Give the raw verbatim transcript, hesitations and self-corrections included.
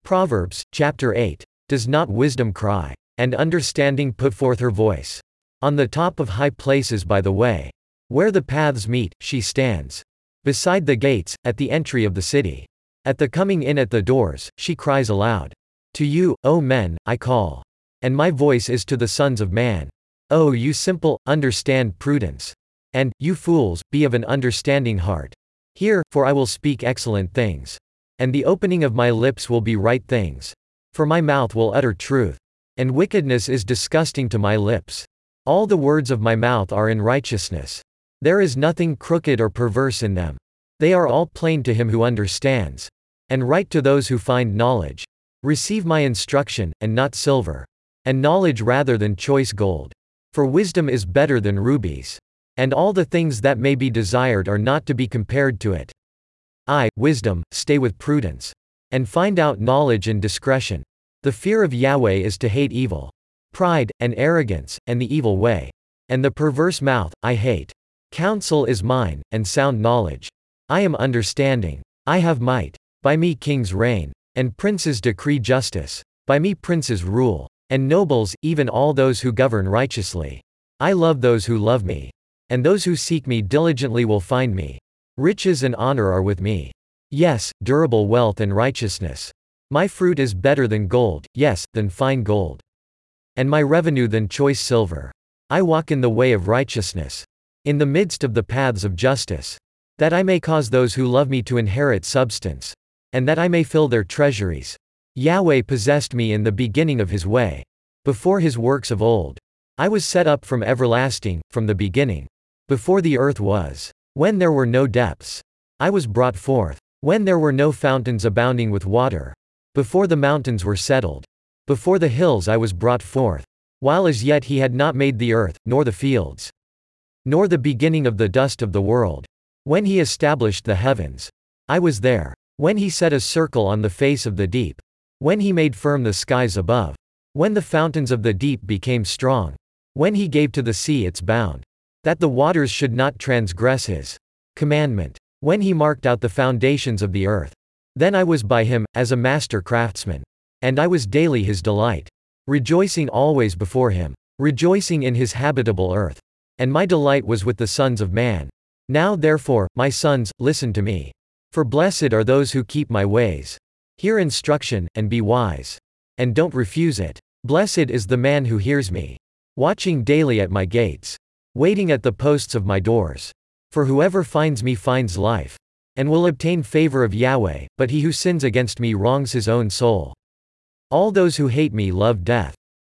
Proverbs, chapter eight. Does not wisdom cry, and understanding put forth her voice? On the top of high places by the way, where the paths meet, she stands. Beside the gates, at the entry of the city. At the coming in at the doors, she cries aloud. To you, O men, I call. And my voice is to the sons of man. O you simple, understand prudence. And, you fools, be of an understanding heart. Hear, for I will speak excellent things. And the opening of my lips will be right things. For my mouth will utter truth. And wickedness is disgusting to my lips. All the words of my mouth are in righteousness. There is nothing crooked or perverse in them. They are all plain to him who understands. And right to those who find knowledge. Receive my instruction, and not silver. And knowledge rather than choice gold. For wisdom is better than rubies. And all the things that may be desired are not to be compared to it. I, wisdom, stay with prudence. And find out knowledge and discretion. The fear of Yahweh is to hate evil. Pride, and arrogance, and the evil way. And the perverse mouth, I hate. Counsel is mine, and sound knowledge. I am understanding. I have might. By me kings reign. And princes decree justice. By me princes rule. And nobles, even all those who govern righteously. I love those who love me. And those who seek me diligently will find me. Riches and honor are with me. Yes, durable wealth and righteousness. My fruit is better than gold, yes, than fine gold. And my revenue than choice silver. I walk in the way of righteousness. In the midst of the paths of justice. That I may cause those who love me to inherit substance. And that I may fill their treasuries. Yahweh possessed me in the beginning of his way. Before his works of old. I was set up from everlasting, from the beginning. Before the earth was. When there were no depths. I was brought forth. When there were no fountains abounding with water. Before the mountains were settled. Before the hills I was brought forth. While as yet he had not made the earth, nor the fields. Nor the beginning of the dust of the world. When he established the heavens. I was there. When he set a circle on the face of the deep. When he made firm the skies above. When the fountains of the deep became strong. When he gave to the sea its bound. That the waters should not transgress his commandment. When he marked out the foundations of the earth. Then I was by him, as a master craftsman. And I was daily his delight. Rejoicing always before him. Rejoicing in his habitable earth. And my delight was with the sons of man. Now therefore, my sons, listen to me. For blessed are those who keep my ways. Hear instruction, and be wise. And don't refuse it. Blessed is the man who hears me. Watching daily at my gates. Waiting at the posts of my doors. For whoever finds me finds life. And will obtain favor of Yahweh, but he who sins against me wrongs his own soul. All those who hate me love death.